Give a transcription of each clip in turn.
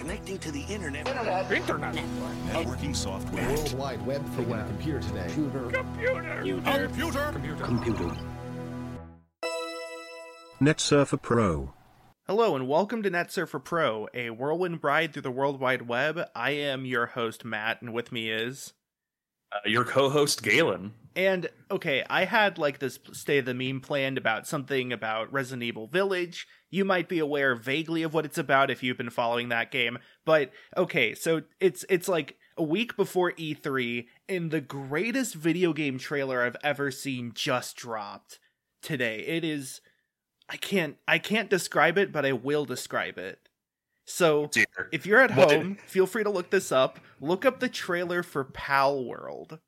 connecting to the internet. Internet. Networking software. World Wide Web thing on a computer today. Computer. NetSurfer Pro. Hello and welcome to NetSurfer Pro, a whirlwind ride through the World Wide Web. I am your host, Matt, and with me is... your co-host, Galen. And, okay, I had, like, this State of the Meme planned about something about Resident Evil Village. You might be aware vaguely of what it's about if you've been following that game. But, okay, so it's like a week before E3, and the greatest video game trailer I've ever seen just dropped today. It is... I can't describe it, but I will describe it. So, if you're at home, feel free to look this up. Look up the trailer for Pal World.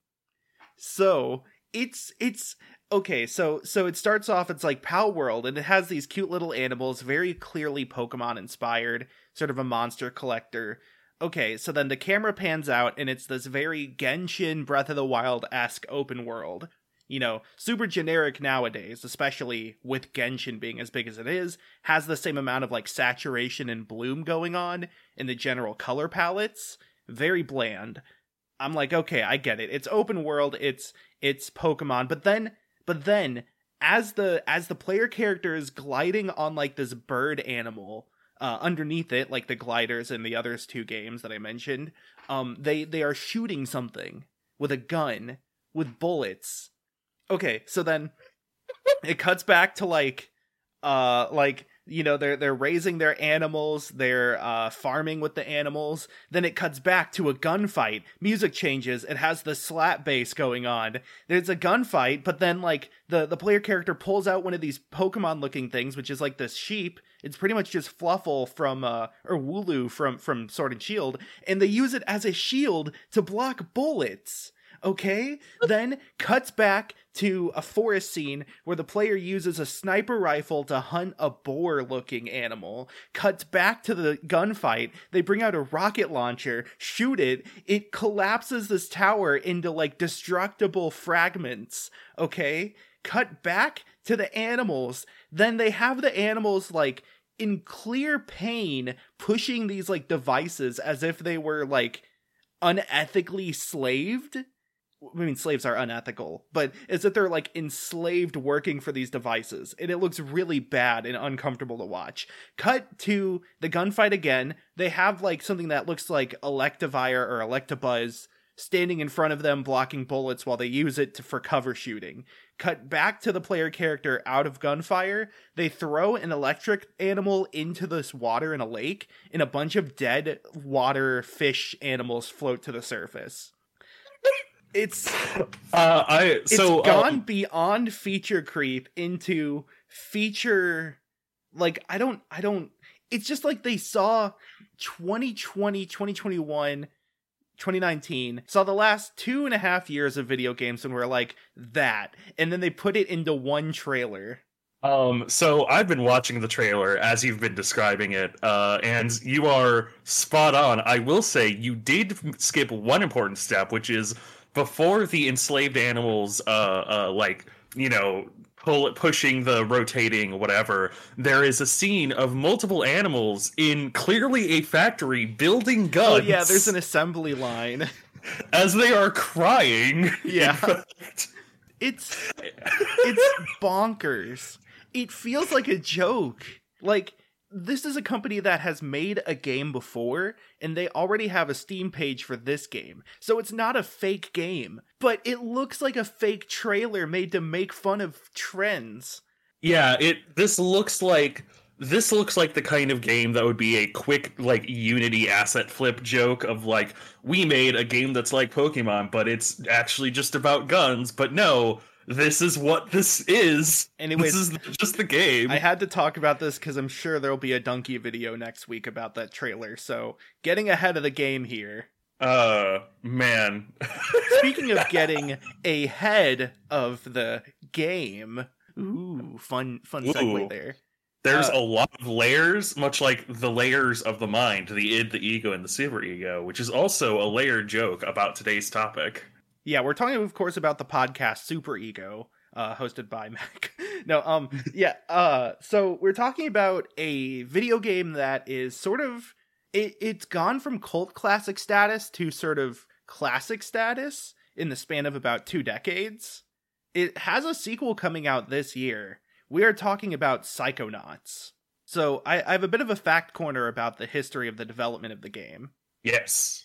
So, it's okay, so it starts off, it's like Pal World, and it has these cute little animals, very clearly Pokemon inspired, sort of a monster collector. Okay, so then the camera pans out, and it's this very Genshin Breath of the Wild-esque open world. You know, super generic nowadays, especially with Genshin being as big as it is, has the same amount of, like, saturation and bloom going on in the general color palettes. Very bland. I'm like, okay, I get it. It's open world, it's Pokemon, but then, as the player character is gliding on, like, this bird animal, underneath it, like the gliders in the other two games that I mentioned, they are shooting something with a gun, with bullets. Okay, so then it cuts back to you know, they're raising their animals, they're farming with the animals. Then it cuts back to a gunfight. Music changes. It has the slap bass going on. There's a gunfight, but then like the player character pulls out one of these Pokemon looking things, which is like this sheep. It's pretty much just Fluffle from or Wooloo from Sword and Shield, and they use it as a shield to block bullets. Okay, then cuts back to a forest scene where the player uses a sniper rifle to hunt a boar-looking animal. Cuts back to the gunfight. They bring out a rocket launcher, shoot it. It collapses this tower into, like, destructible fragments. Okay, cut back to the animals. Then they have the animals, like, in clear pain, pushing these, like, devices as if they were, like, unethically slaved. I mean, slaves are unethical, but is that they're, like, enslaved working for these devices, and it looks really bad and uncomfortable to watch. Cut to the gunfight again. They have, like, something that looks like Electivire or Electabuzz standing in front of them, blocking bullets while they use it for cover shooting. Cut back to the player character out of gunfire. They throw an electric animal into this water in a lake, and a bunch of dead water fish animals float to the surface. It's gone beyond feature creep into feature, like, I don't, it's just like they saw 2020, 2021, 2019, saw the last 2.5 years of video games and were like, that, and then they put it into one trailer. So I've been watching the trailer as you've been describing it, and you are spot on. I will say you did skip one important step, which is before the enslaved animals, like, you know, pushing the rotating whatever, there is a scene of multiple animals in clearly a factory building guns. Oh yeah, there's an assembly line. As they are crying. Yeah. It's bonkers. It feels like a joke. Like, this is a company that has made a game before, and they already have a Steam page for this game. So it's not a fake game, but it looks like a fake trailer made to make fun of trends. Yeah, this looks like the kind of game that would be a quick, like, Unity asset flip joke of, like, we made a game that's like Pokemon, but it's actually just about guns, but no, this is what this is. Anyways, this is just the game. I had to talk about this because I'm sure there'll be a Donkey video next week about that trailer, so getting ahead of the game here. Man. Speaking of getting ahead of the game, ooh, fun segue there. There's a lot of layers, much like the layers of the mind, the id, the ego, and the superego, which is also a layered joke about today's topic. Yeah, we're talking, of course, about the podcast Super Ego, hosted by Mac. So we're talking about a video game that is sort of It's gone from cult classic status to sort of classic status in the span of about 2 decades. It has a sequel coming out this year. We are talking about Psychonauts. So I have a bit of a fact corner about the history of the development of the game. Yes.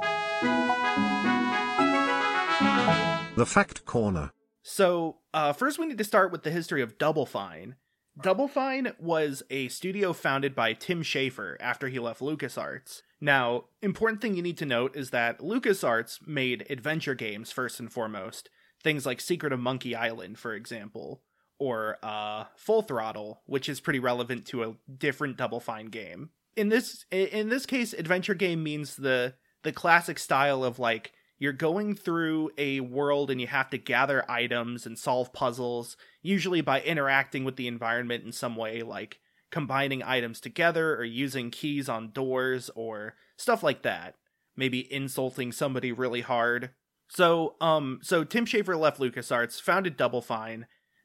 The Fact Corner. So first we need to start with the history of Double Fine. Double Fine was a studio founded by Tim Schafer after he left LucasArts. Now, important thing you need to note is that LucasArts made adventure games first and foremost. Things like Secret of Monkey Island, for example, or Full Throttle, which is pretty relevant to a different Double Fine game. In this case, adventure game means the classic style of like, you're going through a world and you have to gather items and solve puzzles, usually by interacting with the environment in some way, like combining items together or using keys on doors or stuff like that. Maybe insulting somebody really hard. So Tim Schafer left LucasArts, founded Double Fine.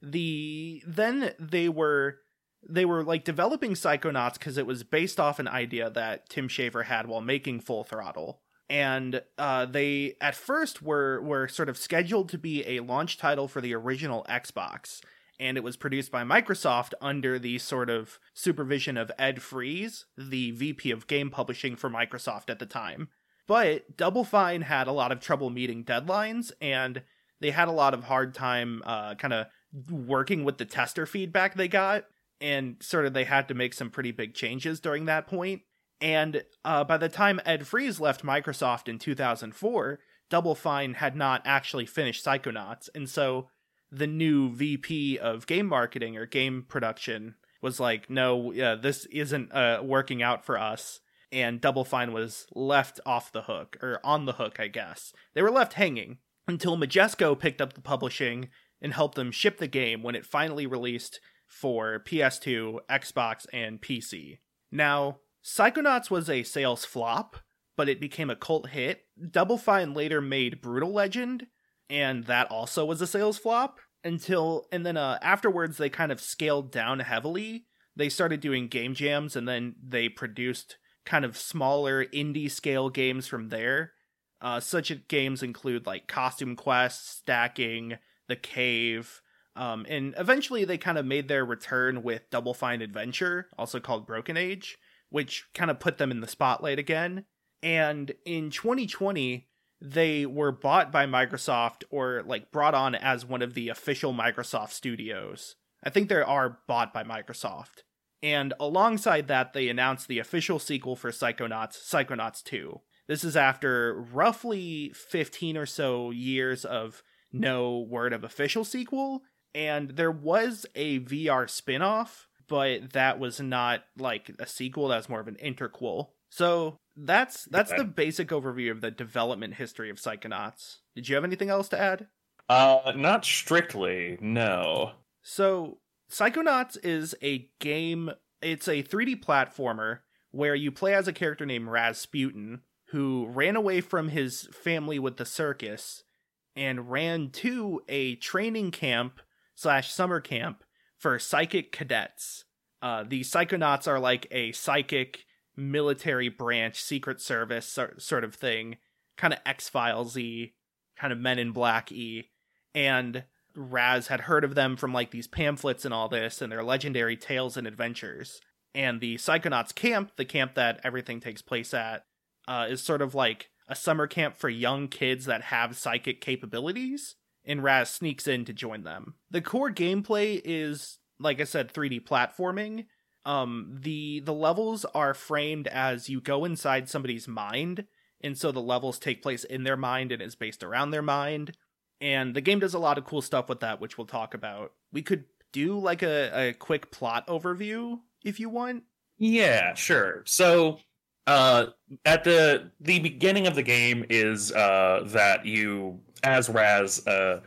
Then they were like developing Psychonauts because it was based off an idea that Tim Schafer had while making Full Throttle. And they at first were sort of scheduled to be a launch title for the original Xbox, and it was produced by Microsoft under the sort of supervision of Ed Fries, the VP of game publishing for Microsoft at the time. But Double Fine had a lot of trouble meeting deadlines, and they had a lot of hard time kind of working with the tester feedback they got, and sort of they had to make some pretty big changes during that point. And by the time Ed Fries left Microsoft in 2004, Double Fine had not actually finished Psychonauts, and so the new VP of game marketing or game production was like, no, this isn't working out for us, and Double Fine was left off the hook, or on the hook, I guess. They were left hanging until Majesco picked up the publishing and helped them ship the game when it finally released for PS2, Xbox, and PC. Now, Psychonauts was a sales flop, but it became a cult hit. Double Fine later made Brutal Legend, and that also was a sales flop. Afterwards, they kind of scaled down heavily. They started doing game jams, and then they produced kind of smaller indie scale games from there. Such games include like Costume Quest, Stacking, The Cave, and eventually they kind of made their return with Double Fine Adventure, also called Broken Age, which kind of put them in the spotlight again. And in 2020, they were bought by Microsoft, or like brought on as one of the official Microsoft studios. I think they are bought by Microsoft. And alongside that, they announced the official sequel for Psychonauts, Psychonauts 2. This is after roughly 15 or so years of no word of official sequel, and there was a VR spin-off, but that was not like a sequel, that was more of an interquel. So that's the basic overview of the development history of Psychonauts. Did you have anything else to add? Not strictly, no. So Psychonauts is a game, it's a 3D platformer where you play as a character named Rasputin, who ran away from his family with the circus and ran to a training camp / summer camp for psychic cadets. The Psychonauts are like a psychic military branch, secret service sort of thing, kind of X-Files-y, kind of Men in Black-y, and Raz had heard of them from like these pamphlets and all this, and their legendary tales and adventures. And the Psychonauts camp, the camp that everything takes place at, is sort of like a summer camp for young kids that have psychic capabilities, and Raz sneaks in to join them. The core gameplay is, like I said, 3D platforming. The levels are framed as you go inside somebody's mind, and so the levels take place in their mind and is based around their mind. And the game does a lot of cool stuff with that, which we'll talk about. We could do like a quick plot overview if you want. Yeah, sure. So, at the beginning of the game is that you, as Raz,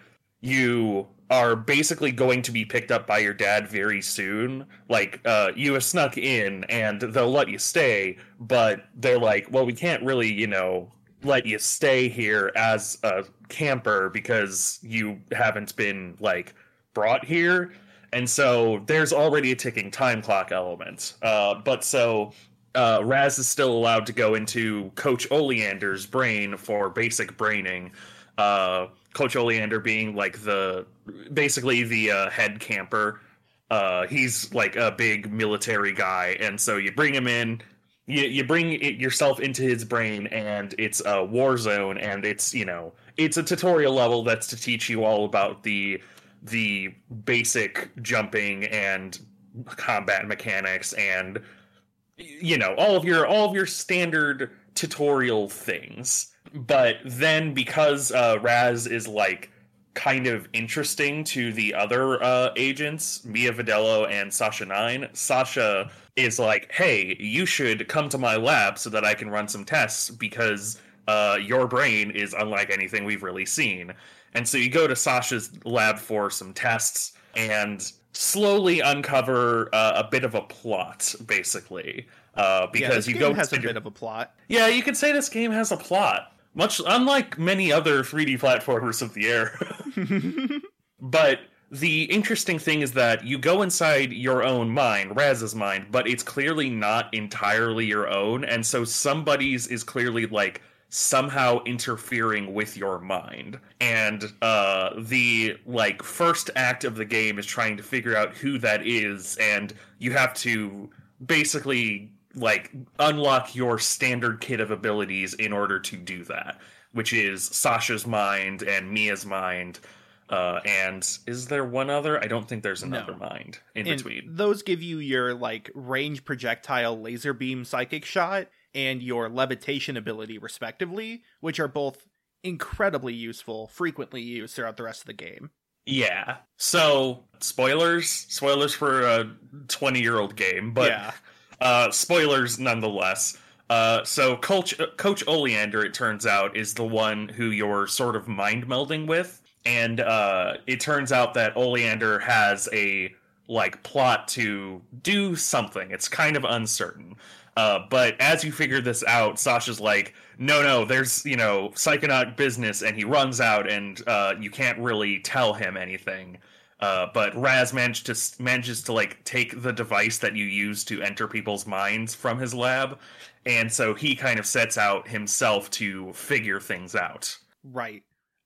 you are basically going to be picked up by your dad very soon. Like, you have snuck in and they'll let you stay, but they're like, well, we can't really, let you stay here as a camper because you haven't been, like, brought here. And so there's already a ticking time clock element. But so Raz is still allowed to go into Coach Oleander's brain for basic braining. Coach Oleander being like basically the head camper. He's like a big military guy, and so you bring him in. You bring yourself into his brain, and it's a war zone, and it's it's a tutorial level that's to teach you all about the basic jumping and combat mechanics, and all of your standard tutorial things. But then because Raz is like kind of interesting to the other agents, Mia Vidello and Sasha 9. Sasha is like, hey, you should come to my lab so that I can run some tests because your brain is unlike anything we've really seen. And so you go to Sasha's lab for some tests and slowly uncover a bit of a plot, basically. Because this game has a bit of a plot. Yeah, you could say this game has a plot. Much unlike many other 3D platformers of the era. But the interesting thing is that you go inside your own mind, Raz's mind, but it's clearly not entirely your own, and so somebody's is clearly like somehow interfering with your mind. And the like first act of the game is trying to figure out who that is, and you have to basically like unlock your standard kit of abilities in order to do that, which is Sasha's mind and Mia's mind. And is there one other? I don't think there's another mind in between. Those give you your like range projectile laser beam psychic shot and your levitation ability respectively, which are both incredibly useful, frequently used throughout the rest of the game. Yeah. So spoilers for a 20-year-old game, but yeah. Spoilers nonetheless. So Coach Oleander, it turns out, is the one who you're sort of mind melding with. And it turns out that Oleander has a like plot to do something. It's kind of uncertain. But as you figure this out, Sasha's like, no, there's, Psychonaut business, and he runs out, and you can't really tell him anything. But Raz manages to like take the device that you use to enter people's minds from his lab, and so he kind of sets out himself to figure things out. Right.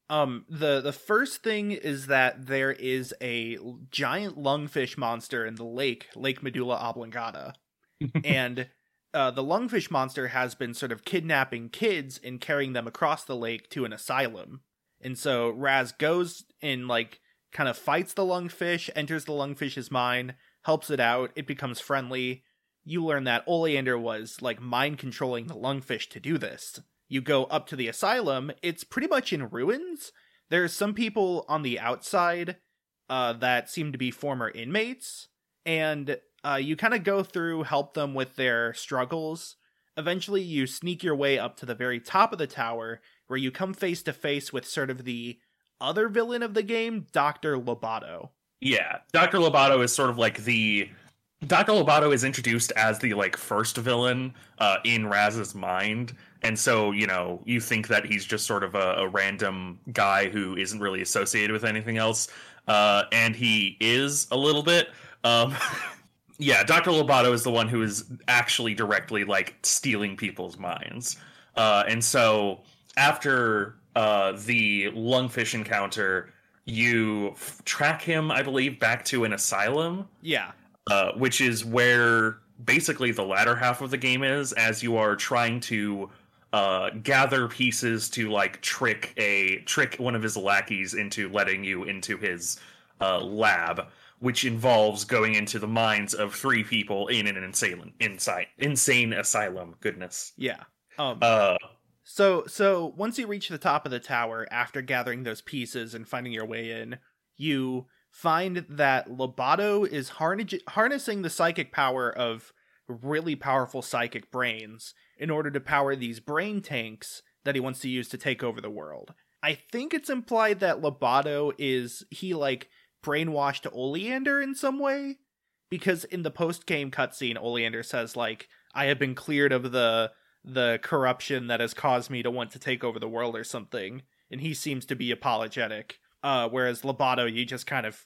The first thing is that there is a giant lungfish monster in the Lake Medulla Oblongata, and the lungfish monster has been sort of kidnapping kids and carrying them across the lake to an asylum. And so Raz goes and like kind of fights the lungfish, enters the lungfish's mind, helps it out, it becomes friendly. You learn that Oleander was like mind controlling the lungfish to do this. You go up to the asylum, it's pretty much in ruins. There's some people on the outside that seem to be former inmates, and you kind of go through, help them with their struggles. Eventually you sneak your way up to the very top of the tower, where you come face to face with sort of the other villain of the game, Dr. Lobato. Yeah, Dr. Lobato is sort of like Dr. Lobato is introduced as the like first villain in Raz's mind, and so you think that he's just sort of a random guy who isn't really associated with anything else, and he is a little bit. Yeah, Dr. Lobato is the one who is actually directly like stealing people's minds, and so after the lungfish encounter, you track him, I believe, back to an asylum. Yeah. Which is where basically the latter half of the game is, as you are trying to gather pieces to like trick one of his lackeys into letting you into his lab, which involves going into the minds of 3 people in an insane asylum. Goodness. Yeah. So once you reach the top of the tower, after gathering those pieces and finding your way in, you find that Lobato is harnessing the psychic power of really powerful psychic brains in order to power these brain tanks that he wants to use to take over the world. I think it's implied that Lobato he like brainwashed Oleander in some way, because in the post-game cutscene, Oleander says like, I have been cleared of the corruption that has caused me to want to take over the world or something, and he seems to be apologetic. Whereas Lobato, you just kind of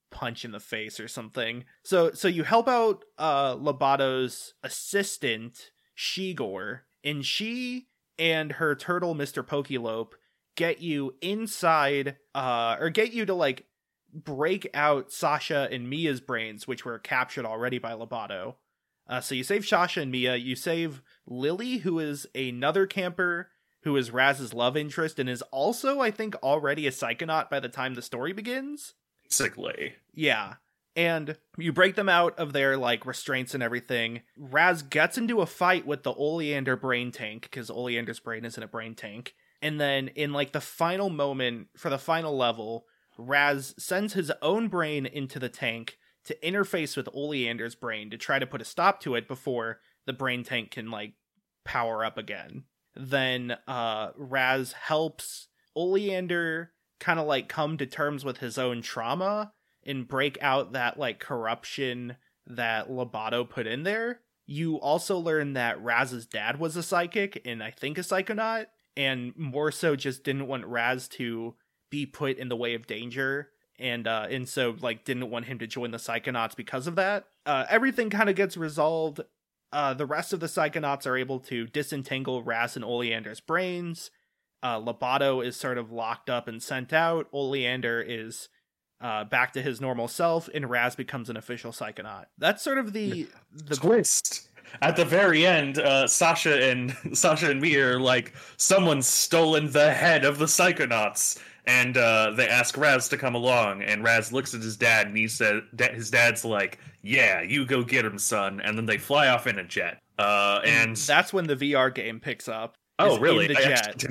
punch in the face or something. So you help out Lobato's assistant, Shigor, and she and her turtle, Mr. Pokelope, get you inside, or get you to, like, break out Sasha and Mia's brains, which were captured already by Lobato. So you save Sasha and Mia, you save Lily, who is another camper, who is Raz's love interest, and is also, I think, already a Psychonaut by the time the story begins. Basically. Yeah. And you break them out of their, like, restraints and everything. Raz gets into a fight with the Oleander brain tank, because Oleander's brain is in a brain tank. And then in, like, the final moment, for the final level, Raz sends his own brain into the tank to interface with Oleander's brain to try to put a stop to it before the brain tank can, like, power up again. Then Raz helps Oleander kind of, like, come to terms with his own trauma and break out that, like, corruption that Lobato put in there. You also learn that Raz's dad was a psychic and I think a Psychonaut, and more so just didn't want Raz to be put in the way of danger, and so, like, didn't want him to join the Psychonauts because of that. Everything kind of gets resolved. The rest of the Psychonauts are able to disentangle Raz and Oleander's brains. Lobato is sort of locked up and sent out. Oleander is back to his normal self, and Raz becomes an official Psychonaut. That's sort of the twist. At the very end, Sasha and Mia are like, someone's stolen the head of the Psychonauts. And they ask Raz to come along, and Raz looks at his dad, and he said, his dad's like, yeah, you go get him, son. And then they fly off in a jet. And that's when the VR game picks up. Oh, really? In the jet.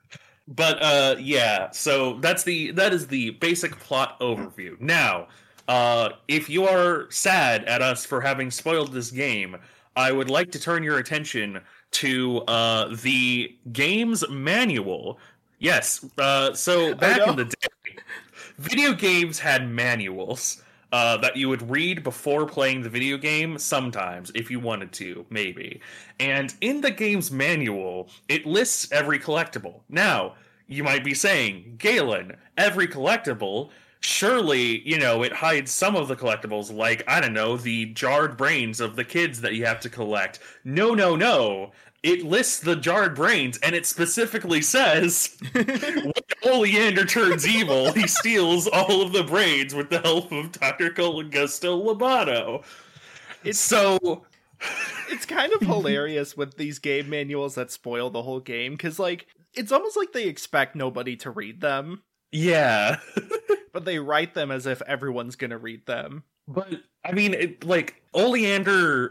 But yeah, so that is the basic plot overview. Now, if you are sad at us for having spoiled this game, I would like to turn your attention to the game's manual. Yes, so back in the day, video games had manuals that you would read before playing the video game sometimes, if you wanted to, maybe. And in the game's manual, it lists every collectible. Now, you might be saying, Galen, every collectible, surely, you know, it hides some of the collectibles, like, I don't know, the jarred brains of the kids that you have to collect. No. It lists the jarred brains, and it specifically says, when Oleander turns evil, he steals all of the brains with the help of Dr. Colagusto Lobato. It's kind of hilarious with these game manuals that spoil the whole game, because, like, it's almost like they expect nobody to read them. Yeah. But they write them as if everyone's gonna read them. But, I mean, Oleander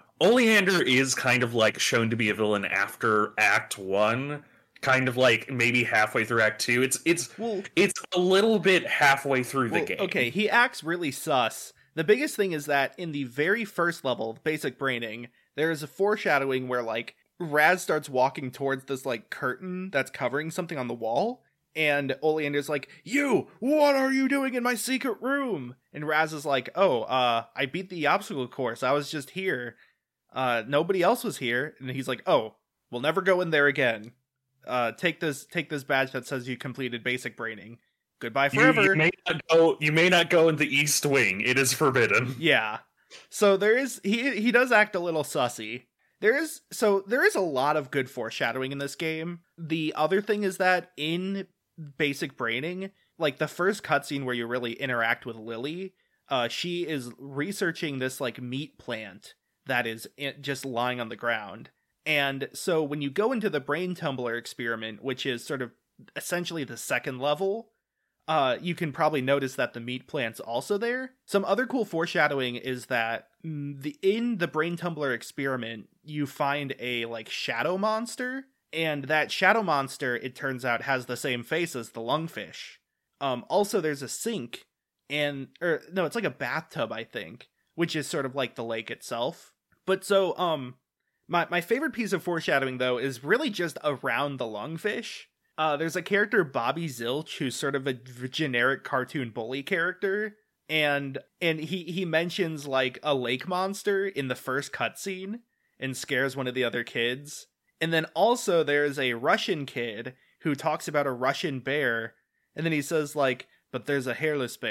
is kind of, like, shown to be a villain after Act 1, kind of, like, maybe halfway through Act 2. It's a little bit halfway through the game. Okay, he acts really sus. The biggest thing is that in the very first level, basic braining, there is a foreshadowing where, like, Raz starts walking towards this, like, curtain that's covering something on the wall, and Oleander's like, "You! What are you doing in my secret room?" And Raz is like, "Oh, I beat the obstacle course. I was just here. Nobody else was here." And he's like, "Oh, we'll never go in there again. Take this badge that says you completed basic braining. Goodbye forever." You may not go in the East Wing. It is forbidden. Yeah. So he does act a little sussy. There is a lot of good foreshadowing in this game. The other thing is that in basic braining, like, the first cutscene where you really interact with Lily, she is researching this, like, meat plant that is just lying on the ground. And so when you go into the brain tumbler experiment, which is sort of essentially the second level, you can probably notice that the meat plant's also there. Some other cool foreshadowing is that in the brain tumbler experiment, you find a, like, shadow monster, and that shadow monster, it turns out, has the same face as the lungfish. Also, there's a sink, it's like a bathtub, I think, which is sort of like the lake itself. But so, my favorite piece of foreshadowing, though, is really just around the lungfish. There's a character, Bobby Zilch, who's sort of a generic cartoon bully character, and he mentions, like, a lake monster in the first cutscene and scares one of the other kids. And then also there's a Russian kid who talks about a Russian bear, and then he says, like, "But there's a hairless bear.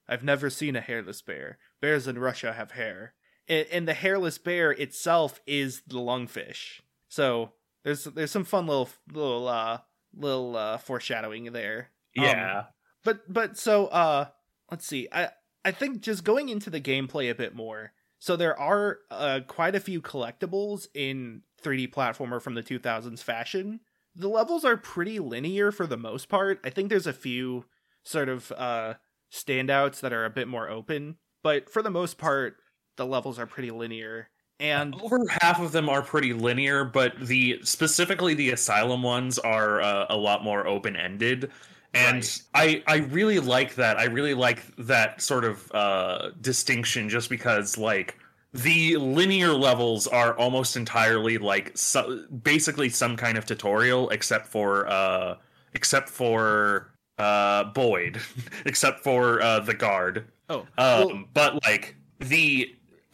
I've never seen a hairless bear. Bears in Russia have hair. And the hairless bear itself is the lungfish. So there's some fun little foreshadowing there. Yeah. But so let's see. I think just going into the gameplay a bit more. So there are quite a few collectibles in 3D platformer from the 2000s fashion. The levels are pretty linear for the most part. I think there's a few sort of standouts that are a bit more open, but for the most part, the levels are pretty linear. And over half of them are pretty linear, but specifically the Asylum ones are a lot more open-ended. And right. I really like that. I really like that sort of distinction, just because like the linear levels are almost entirely like basically some kind of tutorial, except for Boyd, except for the guard. But like the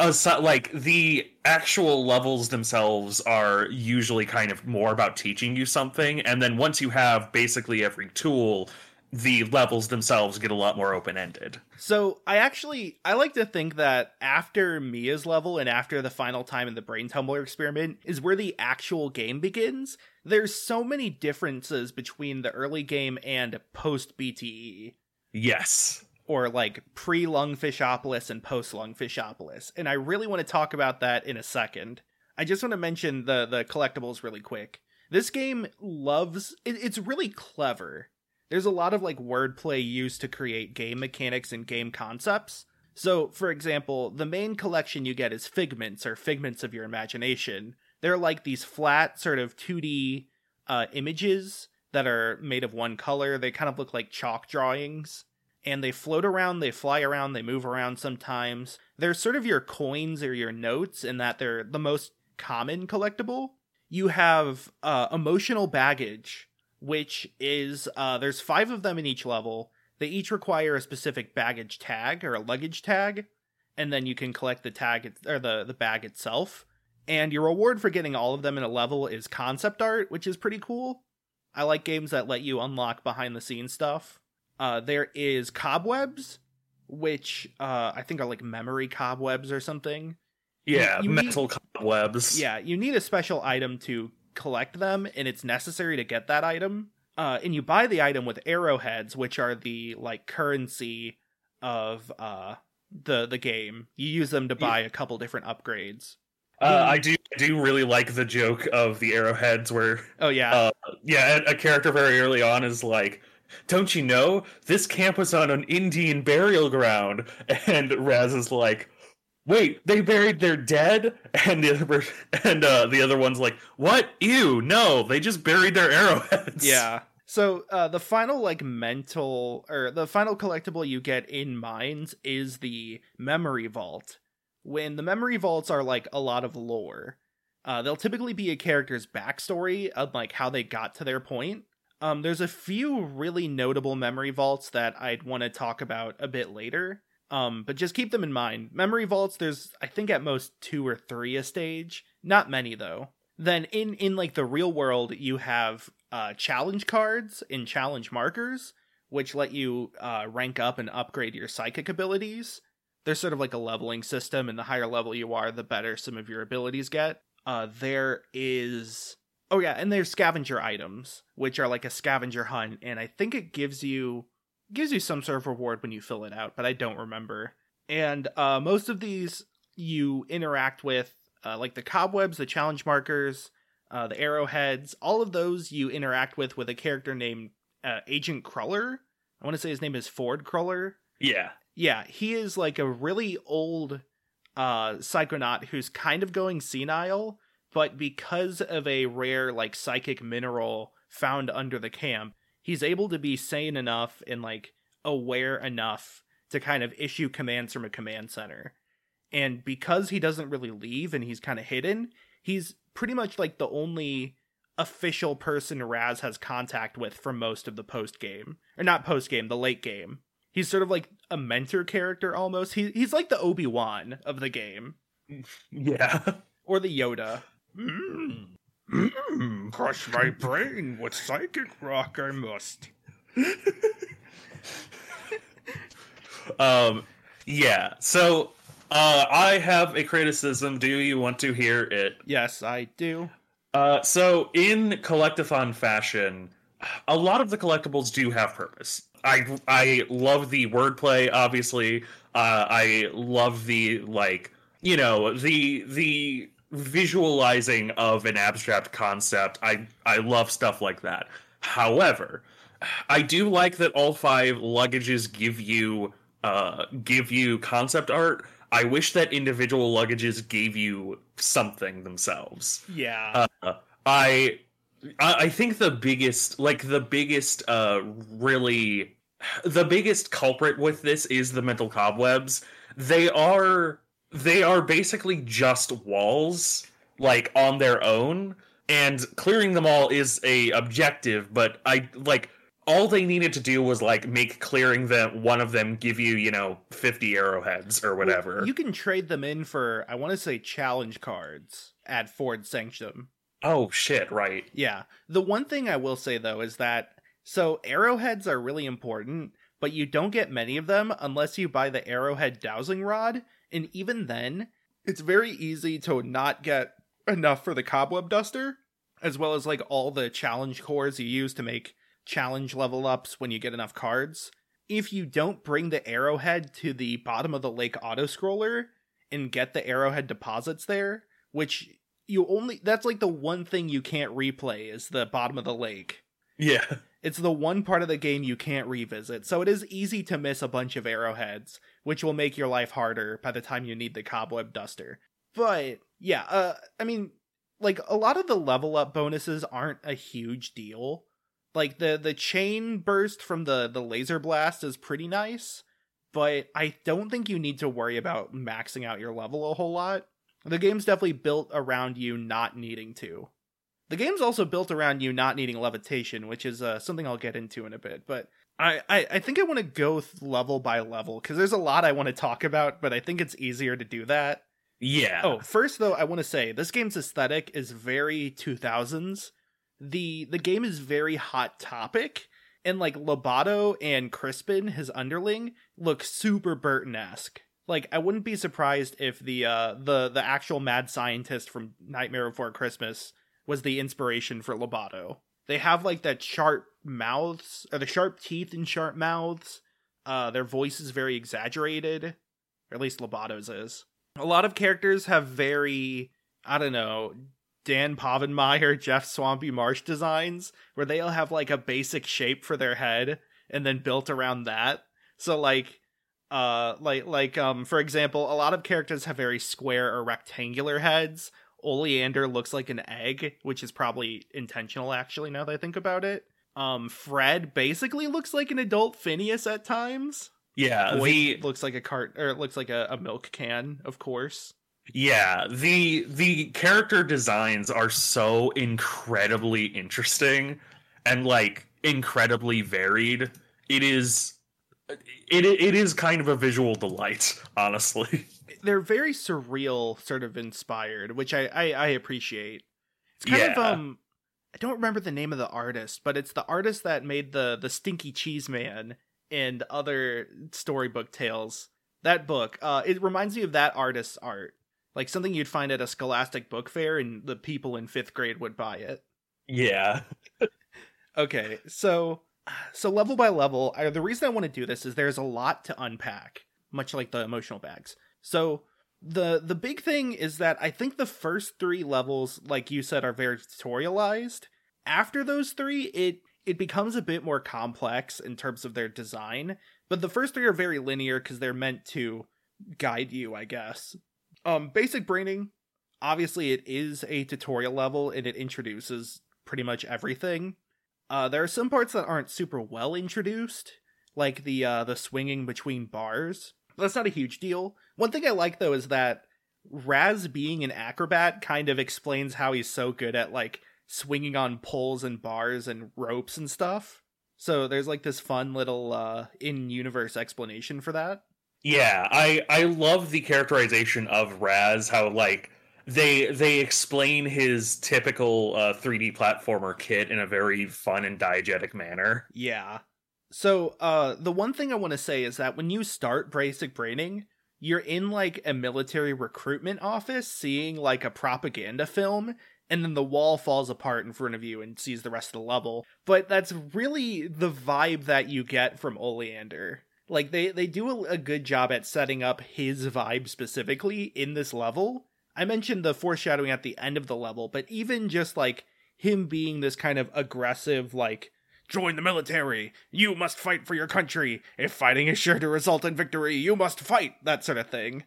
actual levels themselves are usually kind of more about teaching you something, and then once you have basically every tool, the levels themselves get a lot more open-ended. So I like to think that after Mia's level and after the final time in the Brain Tumbler experiment is where the actual game begins. There's so many differences between the early game and post-BTE. Yes. Or like pre-Lungfishopolis and post-Lungfishopolis. And I really want to talk about that in a second. I just want to mention the collectibles really quick. This game it's really clever. There's a lot of like wordplay used to create game mechanics and game concepts. So, for example, the main collection you get is figments, or figments of your imagination. They're like these flat sort of 2D images that are made of one color. They kind of look like chalk drawings. And they float around, they fly around, they move around sometimes. They're sort of your coins or your notes in that they're the most common collectible. You have emotional baggage, which is, there's 5 of them in each level. They each require a specific baggage tag or a luggage tag. And then you can collect the tag or the bag itself. And your reward for getting all of them in a level is concept art, which is pretty cool. I like games that let you unlock behind the scenes stuff. There is cobwebs, which I think are like memory cobwebs or something. Yeah, mental cobwebs. Yeah, you need a special item to collect them, and it's necessary to get that item. And you buy the item with arrowheads, which are the like currency of the game. You use them to buy a couple different upgrades. I do really like the joke of the arrowheads where a character very early on is like, don't you know, this camp was on an Indian burial ground? And Raz is like, wait, they buried their dead? And the other one's like, what? Ew, no, they just buried their arrowheads. Yeah. So the final the final collectible you get in Mines is the Memory Vault. When the Memory Vaults are like a lot of lore. They'll typically be a character's backstory of like how they got to their point. There's a few really notable memory vaults that I'd want to talk about a bit later. But just keep them in mind. Memory vaults, there's, I think, at most 2 or 3 a stage. Not many, though. Then in like the real world, you have challenge cards and challenge markers, which let you rank up and upgrade your psychic abilities. There's sort of like a leveling system, and the higher level you are, the better some of your abilities get. There is... Oh yeah, and there's scavenger items, which are like a scavenger hunt, and I think it gives you some sort of reward when you fill it out, but I don't remember. And most of these you interact with, like the cobwebs, the challenge markers, the arrowheads, all of those you interact with a character named Agent Cruller. I want to say his name is Ford Cruller. Yeah. Yeah, he is like a really old psychonaut who's kind of going senile, but because of a rare, like, psychic mineral found under the camp, he's able to be sane enough and, like, aware enough to kind of issue commands from a command center. And because he doesn't really leave and he's kind of hidden, he's pretty much, like, the only official person Raz has contact with for most of the post-game. Or not post-game, the late game. He's sort of like a mentor character, almost. He's like the Obi-Wan of the game. Yeah. Or the Yoda. Crush my brain with psychic rock I must. Yeah. So I have a criticism. Do you want to hear it? Yes, I do. So in collectathon fashion, a lot of the collectibles do have purpose. I love the wordplay, obviously. I love the the visualizing of an abstract concept. I love stuff like that. However, I do like that all 5 luggages give you concept art. I wish that individual luggages gave you something themselves. Yeah. I think the biggest culprit with this is the mental cobwebs. They are basically just walls, like, on their own, and clearing them all is a objective, but all they needed to do was make clearing one of them give you 50 arrowheads or whatever. Well, you can trade them in for, I want to say, challenge cards at Ford Sanctum. Oh shit, right. Yeah. The one thing I will say though is that arrowheads are really important, but you don't get many of them unless you buy the arrowhead dowsing rod, and even then, it's very easy to not get enough for the cobweb duster, as well as all the challenge cores you use to make challenge level ups when you get enough cards. If you don't bring the arrowhead to the bottom of the lake auto-scroller and get the arrowhead deposits there, which that's the one thing you can't replay is the bottom of the lake. Yeah. It's the one part of the game you can't revisit, so it is easy to miss a bunch of arrowheads, which will make your life harder by the time you need the cobweb duster. But, yeah, I mean, a lot of the level up bonuses aren't a huge deal. The chain burst from the laser blast is pretty nice, but I don't think you need to worry about maxing out your level a whole lot. The game's definitely built around you not needing to. The game's also built around you not needing levitation, which is something I'll get into in a bit, but I think I want to go level by level, because there's a lot I want to talk about, but I think it's easier to do that. Yeah. Oh, first though, I want to say, this game's aesthetic is very 2000s. The game is very Hot Topic, and Lobato and Crispin, his underling, look super Burton-esque. I wouldn't be surprised if the actual mad scientist from Nightmare Before Christmas was the inspiration for Lobato. They have that sharp mouths, or the sharp teeth and sharp mouths. Their voice is very exaggerated, or at least Lobato's is. A lot of characters have very, I don't know, Dan Povenmire, Jeff Swampy Marsh designs, where they'll have a basic shape for their head and then built around that. So for example, a lot of characters have very square or rectangular heads. Oleander looks like an egg, which is probably intentional actually, now that I think about it. Fred basically looks like an adult Phineas at times. Yeah, looks like a milk can, of course. Yeah, the character designs are so incredibly interesting and incredibly varied. It is kind of a visual delight, honestly. They're very surreal, sort of inspired, which I appreciate. It's kind of I don't remember the name of the artist, but it's the artist that made the Stinky Cheese Man and other storybook tales. That book, it reminds me of that artist's art. Something you'd find at a Scholastic book fair, and the people in 5th grade would buy it. Yeah. Okay, so level by level, the reason I want to do this is there's a lot to unpack, much like the emotional bags. So the big thing is that I think the first 3 levels, like you said, are very tutorialized. After those 3, it becomes a bit more complex in terms of their design, but the first 3 are very linear because they're meant to guide you, I guess. Basic braining, obviously it is a tutorial level and it introduces pretty much everything. There are some parts that aren't super well introduced, like the swinging between bars. That's not a huge deal. One thing I like though is that Raz being an acrobat kind of explains how he's so good at swinging on poles and bars and ropes and stuff. So there's this fun little in-universe explanation for that. Yeah, I love the characterization of Raz, how they explain his typical 3D platformer kit in a very fun and diegetic manner. Yeah. So, the one thing I want to say is that when you start basic braining, you're in like a military recruitment office seeing like a propaganda film, and then the wall falls apart in front of you and sees the rest of the level. But that's really the vibe that you get from Oleander. Like, they do a good job at setting up his vibe specifically in this level. I mentioned the foreshadowing at the end of the level, but even just like him being this kind of aggressive, like, join the military, you must fight for your country, if fighting is sure to result in victory, you must fight, that sort of thing.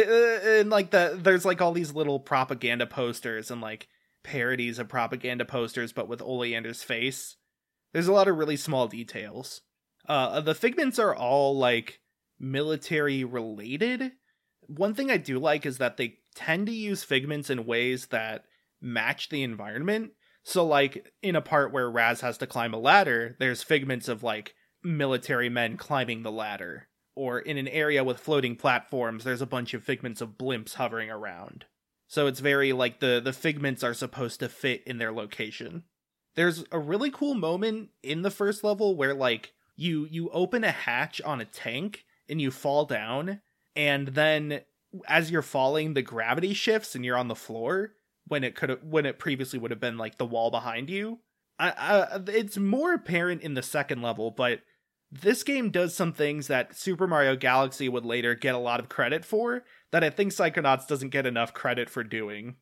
There's like all these little propaganda posters and like parodies of propaganda posters, but with Oleander's face. There's a lot of really small details. The figments are all like military related. One thing I do like is that they tend to use figments in ways that match the environment. So like in a part where Raz has to climb a ladder, there's figments of like military men climbing the ladder. Or in an area with floating platforms, there's a bunch of figments of blimps hovering around. So it's very like the figments are supposed to fit in their location. There's a really cool moment in the first level where like you open a hatch on a tank and you fall down, and then as you're falling, the gravity shifts and you're on the floor when it previously would have been like the wall behind you. It's more apparent in the second level, but this game does some things that Super Mario Galaxy would later get a lot of credit for that I think Psychonauts doesn't get enough credit for doing.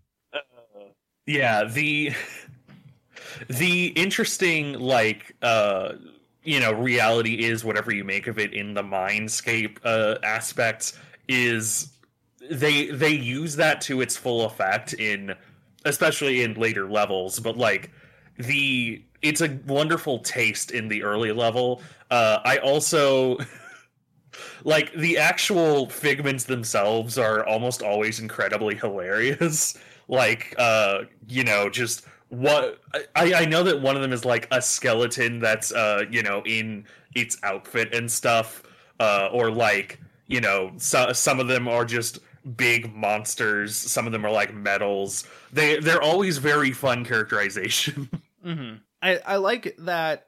Yeah, the interesting, like, reality is whatever you make of it in the Mindscape aspect is they use that to its full effect especially in later levels, but like it's a wonderful taste in the early level. I also like the actual figments themselves are almost always incredibly hilarious. Like, just what I know that one of them is like a skeleton that's in its outfit and stuff, or like some of them are just big monsters, some of them are like metals. They're always very fun characterization. Mm-hmm. I like that.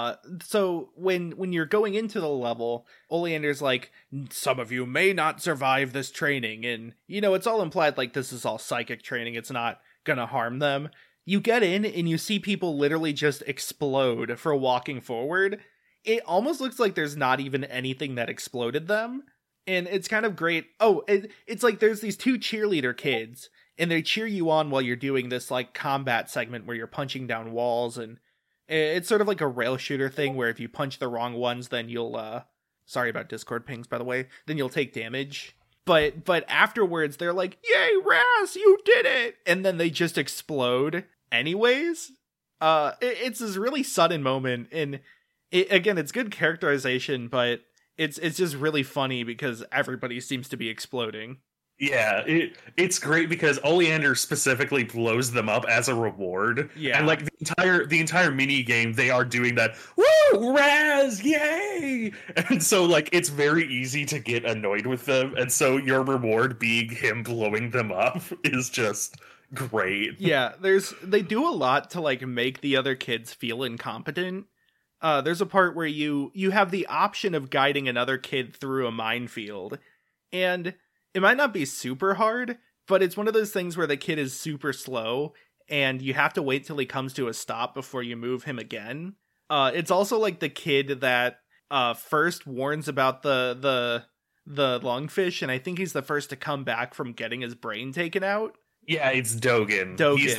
So when you're going into the level, Oleander's like, some of you may not survive this training, and it's all implied like this is all psychic training, it's not gonna harm them. You get in and you see people literally just explode for walking forward. It almost looks like there's not even anything that exploded them, and it's kind of great. It's like there's these two cheerleader kids, and they cheer you on while you're doing this like combat segment where you're punching down walls, and it's sort of like a rail shooter thing where if you punch the wrong ones, then you'll sorry about Discord pings, by the way, then you'll take damage. But afterwards they're like, yay, Raz, you did it, and then they just explode anyways. It's this really sudden moment, and it's good characterization, but it's just really funny because everybody seems to be exploding. Yeah, it's great because Oleander specifically blows them up as a reward. Yeah, and like the entire mini game, they are doing that. Woo, Raz, yay! And so like it's very easy to get annoyed with them, and so your reward being him blowing them up is just great. Yeah, they do a lot to like make the other kids feel incompetent. There's a part where you have the option of guiding another kid through a minefield, and it might not be super hard, but it's one of those things where the kid is super slow, and you have to wait till he comes to a stop before you move him again. It's also like the kid that first warns about the lungfish, and I think he's the first to come back from getting his brain taken out. Yeah, it's Dogen.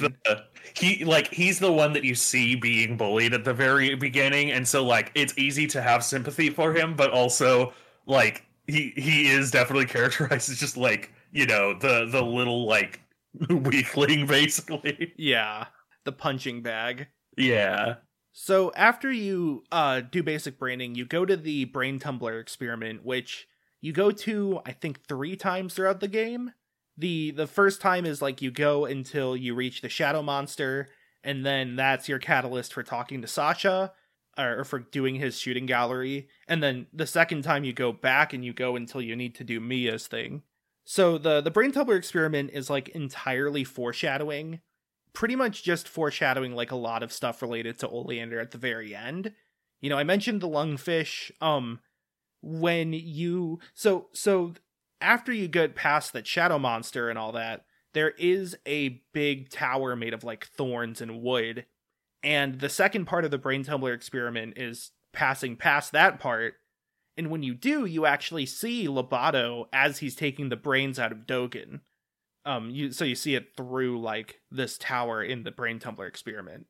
He's the one that you see being bullied at the very beginning, and so like it's easy to have sympathy for him, but also like he is definitely characterized as just like, the little like weakling basically. Yeah, the punching bag. Yeah. So after you do basic braining, you go to the brain tumbler experiment, which you go to I think 3 times throughout the game. The first time is like you go until you reach the shadow monster, and then that's your catalyst for talking to Sasha, or for doing his shooting gallery. And then the second time you go back and you go until you need to do Mia's thing. So the brain tumbler experiment is like entirely foreshadowing, pretty much just foreshadowing like a lot of stuff related to Oleander at the very end. I mentioned the lungfish. When you so after you get past the shadow monster and all that, there is a big tower made of like thorns and wood, and the second part of the brain tumbler experiment is passing past that part. And when you do, you actually see Lobato as he's taking the brains out of Dogen. You see it through like this tower in the brain tumbler experiment.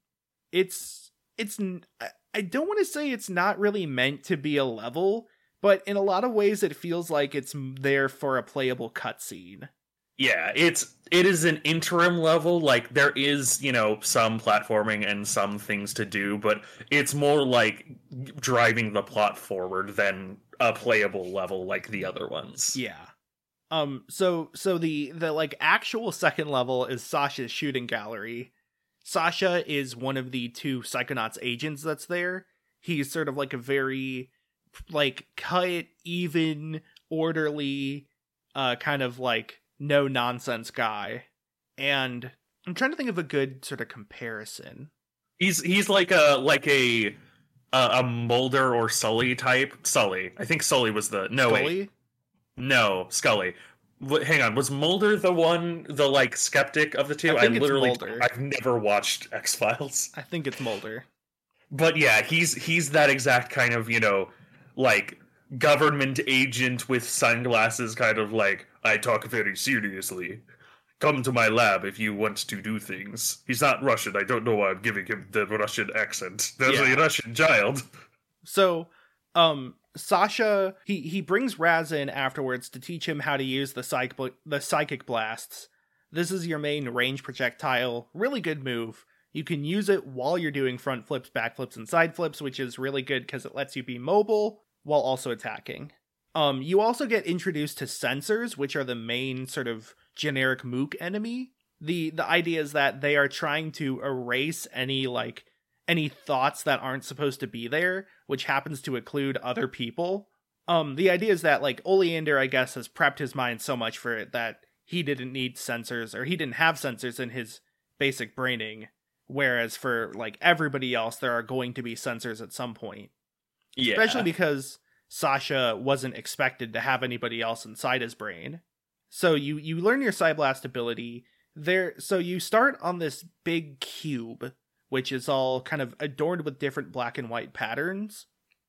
I don't want to say it's not really meant to be a level, but in a lot of ways it feels like it's there for a playable cutscene. Yeah, it is an interim level. Like, there is, some platforming and some things to do, but it's more like driving the plot forward than a playable level like the other ones. Yeah. So the like actual second level is Sasha's shooting gallery. Sasha is one of the two Psychonauts agents that's there. He's sort of like a very like cut, even, orderly, kind of like no nonsense guy. And I'm trying to think of a good sort of comparison. He's like a Mulder or Sully type. Sully. I think Sully was the Scully? Wait. No, Scully. Hang on, was Mulder the like skeptic of the two? I think it's Mulder. I've never watched X-Files. I think it's Mulder. But yeah, he's that exact kind of, like government agent with sunglasses, kind of like, I talk very seriously. Come to my lab if you want to do things. He's not Russian. I don't know why I'm giving him the Russian accent. There's a Russian child. So, Sasha, he brings Raz in afterwards to teach him how to use the psychic blasts. This is your main range projectile. Really good move. You can use it while you're doing front flips, back flips, and side flips, which is really good because it lets you be mobile while also attacking. You also get introduced to sensors, which are the main sort of generic mook enemy. The idea is that they are trying to erase any thoughts that aren't supposed to be there, which happens to include other people. The idea is that like Oleander, I guess, has prepped his mind so much for it that he didn't need sensors, or he didn't have sensors in his basic braining. Whereas for like everybody else, there are going to be sensors at some point. Yeah. Especially because Sasha wasn't expected to have anybody else inside his brain. So you learn your Psyblast ability there. So you start on this big cube, which is all kind of adorned with different black and white patterns.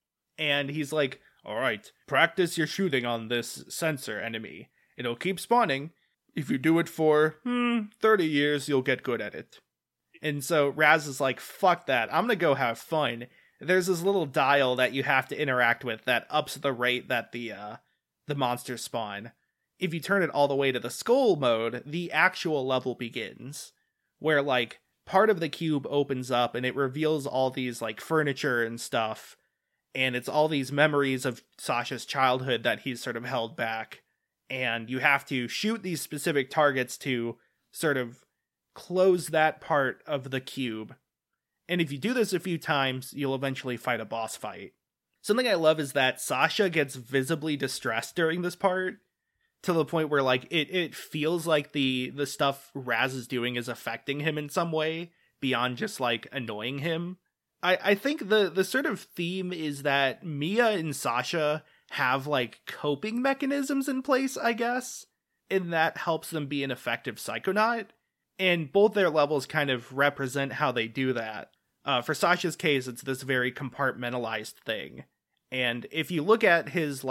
And he's like, all right, practice your shooting on this sensor enemy. It'll keep spawning. If you do it for 30 years, you'll get good at it. And so Raz is like, fuck that, I'm gonna go have fun. There's this little dial that you have to interact with that ups the rate that the monsters spawn. If you turn it all the way to the skull mode, the actual level begins. Where, like, part of the cube opens up and it reveals all these, like, furniture and stuff. And it's all these memories of Sasha's childhood that he's sort of held back. And you have to shoot these specific targets to sort of close that part of the cube. And if you do this a few times, you'll eventually fight a boss fight. Something I love is that Sasha gets visibly distressed during this part, to the point where like it feels like the stuff Raz is doing is affecting him in some way beyond just like annoying him. I think the sort of theme is that Mia and Sasha have like coping mechanisms in place, I guess, and that helps them be an effective Psychonaut. And both their levels kind of represent how they do that. For Sasha's case, it's this very compartmentalized thing. And if you look at his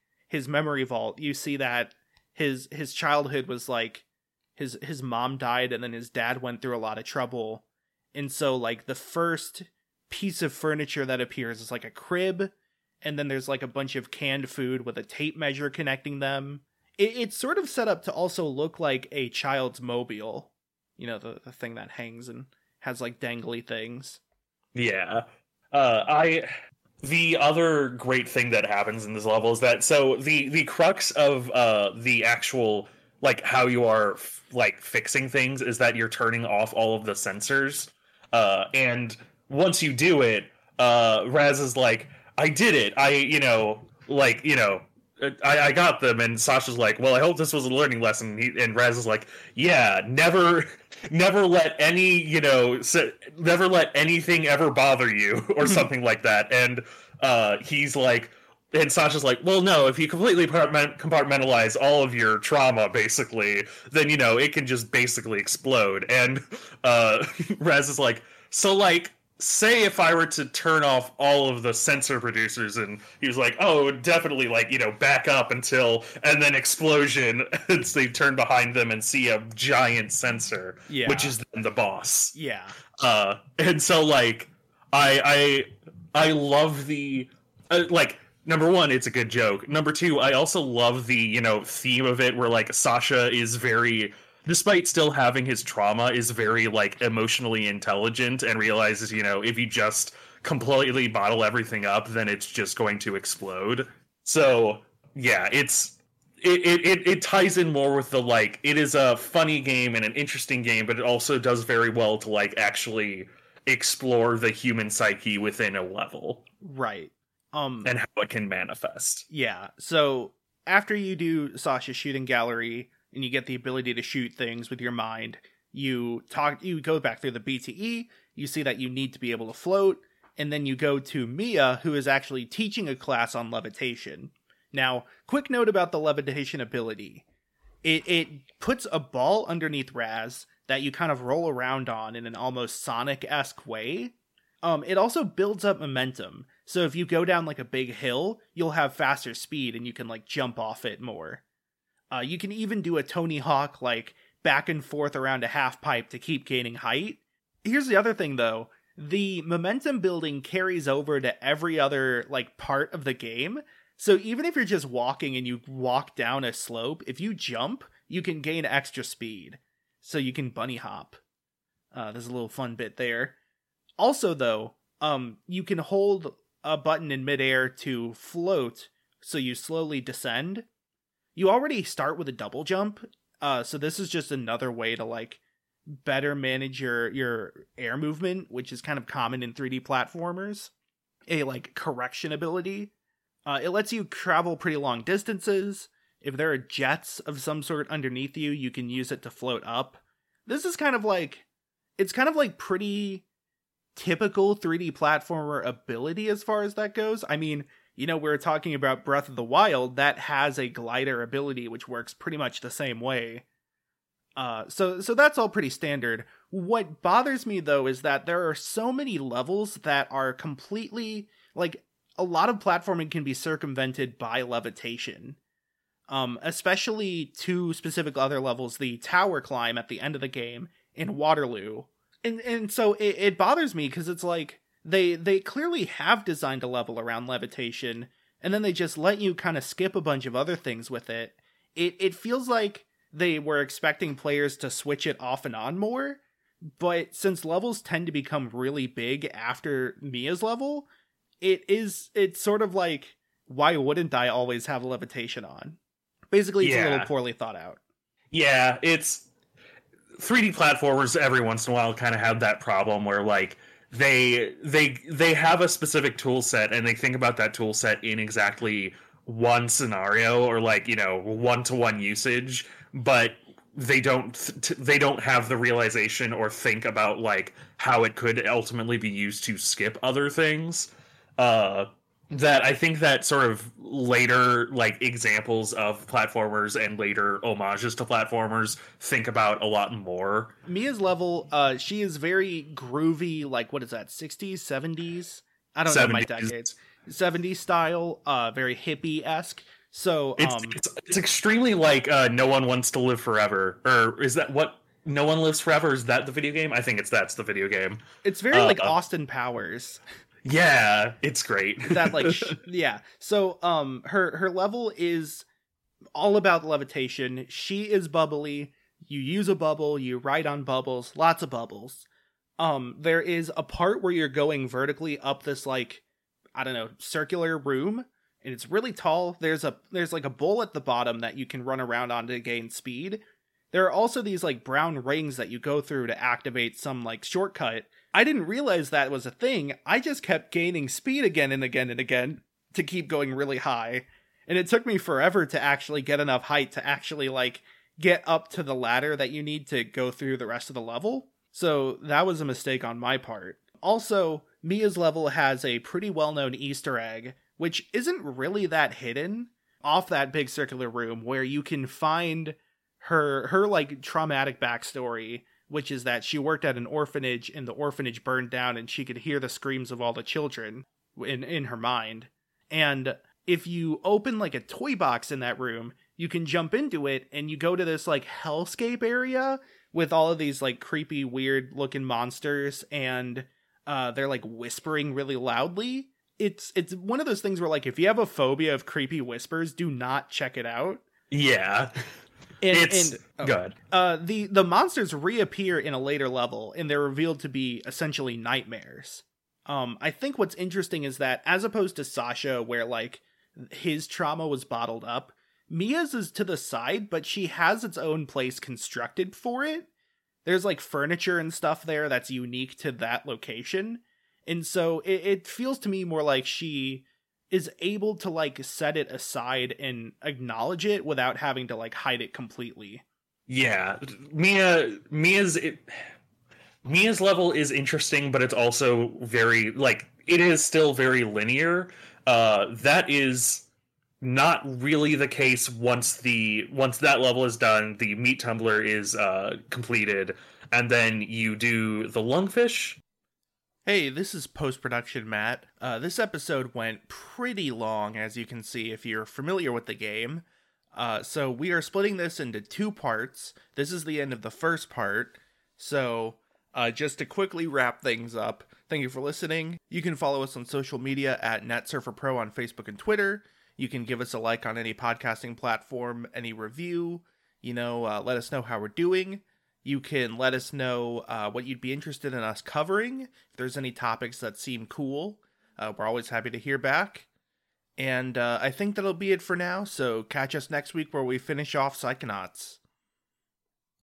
memory vault, you see that his childhood was like his mom died and then his dad went through a lot of trouble. And so like the first piece of furniture that appears is like a crib, and then there's like a bunch of canned food with a tape measure connecting them. It's sort of set up to also look like a child's mobile. You know, the thing that hangs and has like dangly things. Yeah. The other great thing that happens in this level is that, so the crux of the actual, like, how you are like fixing things is that you're turning off all of the sensors. And once you do it, Raz is like, I did it. I got them. And Sasha's like, well, I hope this was a learning lesson. And Raz is like, yeah, never never let any, never let anything ever bother you, or something like that. And he's like, and Sasha's like, well, no, if you completely compartmentalize all of your trauma, basically, then, it can just basically explode. And Raz is like, so, like, say if I were to turn off all of the sensor producers, and he was like, oh, definitely, like, back up until, and then explosion, and so they turn behind them and see a giant sensor, which is then the boss. Yeah. And so, like, I love the, like, number one, it's a good joke. Number two, I also love the, theme of it, where, like, Sasha is very, despite still having his trauma, is very, like, emotionally intelligent and realizes, if you just completely bottle everything up, then it's just going to explode. So, yeah, it ties in more with the, like, it is a funny game and an interesting game, but it also does very well to, like, actually explore the human psyche within a level. Right. And how it can manifest. Yeah. So, after you do Sasha's shooting gallery, and you get the ability to shoot things with your mind, you go back through the BTE, you see that you need to be able to float, and then you go to Mia, who is actually teaching a class on levitation. Now, quick note about the levitation ability. It puts a ball underneath Raz that you kind of roll around on in an almost Sonic-esque way. It also builds up momentum, so if you go down, like, a big hill, you'll have faster speed, and you can, like, jump off it more. You can even do a Tony Hawk, like, back and forth around a half pipe to keep gaining height. Here's the other thing, though. The momentum building carries over to every other, like, part of the game. So even if you're just walking and you walk down a slope, if you jump, you can gain extra speed. So you can bunny hop. There's a little fun bit there. Also, though, you can hold a button in midair to float, so you slowly descend. You already start with a double jump, so this is just another way to, like, better manage your air movement, which is kind of common in 3D platformers. A, like, correction ability. It lets you travel pretty long distances. If there are jets of some sort underneath you, you can use it to float up. This is kind of like, it's kind of like pretty typical 3D platformer ability as far as that goes. I mean, we're talking about Breath of the Wild, that has a glider ability, which works pretty much the same way. So that's all pretty standard. What bothers me, though, is that there are so many levels that are completely, like, a lot of platforming can be circumvented by levitation. Especially two specific other levels, the tower climb at the end of the game in Waterloo. And so it bothers me, because it's like, They clearly have designed a level around levitation, and then they just let you kind of skip a bunch of other things with it. It feels like they were expecting players to switch it off and on more, but since levels tend to become really big after Mia's level, it's sort of like, why wouldn't I always have levitation on? Basically, it's a little poorly thought out. Yeah, it's 3D platformers every once in a while kind of have that problem where, like, they have a specific tool set, and they think about that tool set in exactly one scenario, or, like, one-to-one usage, but they don't have the realization or think about, like, how it could ultimately be used to skip other things. That I think that sort of later, like, examples of platformers and later homages to platformers think about a lot more. Mia's level, she is very groovy, like, what is that, 60s, 70s? I don't know my decades. 70s style, very hippie-esque. So, it's extremely like No One Wants to Live Forever. Or is that what No One Lives Forever? Is that the video game? I think that's the video game. It's very like Austin Powers. Yeah, it's great. That, like, yeah. So, her level is all about levitation. She is bubbly. You use a bubble, you ride on bubbles, lots of bubbles. There is a part where you're going vertically up this, like, I don't know, circular room, and it's really tall. There's like a bowl at the bottom that you can run around on to gain speed. There are also these, like, brown rings that you go through to activate some, like, shortcut. I didn't realize that was a thing. I just kept gaining speed again and again and again to keep going really high. And it took me forever to actually get enough height to actually, like, get up to the ladder that you need to go through the rest of the level. So that was a mistake on my part. Also, Mia's level has a pretty well-known Easter egg, which isn't really that hidden, off that big circular room, where you can find her like traumatic backstory, which is that she worked at an orphanage and the orphanage burned down and she could hear the screams of all the children in her mind. And if you open like a toy box in that room, you can jump into it and you go to this like hellscape area with all of these like creepy, weird looking monsters, and they're like whispering really loudly. It's one of those things where like if you have a phobia of creepy whispers, do not check it out. Yeah. It's good. The monsters reappear in a later level, and they're revealed to be essentially nightmares. I think what's interesting is that as opposed to Sasha, where like his trauma was bottled up, Mia's is to the side, but she has its own place constructed for it. There's like furniture and stuff there that's unique to that location. And so it feels to me more like she is able to like set it aside and acknowledge it without having to like hide it completely. Yeah. Mia's level is interesting, but it's also very like, it is still very linear. That is not really the case once that level is done, the meat tumbler is completed, and then you do the lungfish. Hey, this is post-production Matt. This episode went pretty long, as you can see if you're familiar with the game. So we are splitting this into 2 parts. This is the end of the first part. So just to quickly wrap things up, thank you for listening. You can follow us on social media at NetSurferPro on Facebook and Twitter. You can give us a like on any podcasting platform, any review, let us know how we're doing. You can let us know what you'd be interested in us covering. If there's any topics that seem cool, we're always happy to hear back. And I think that'll be it for now, so catch us next week where we finish off Psychonauts.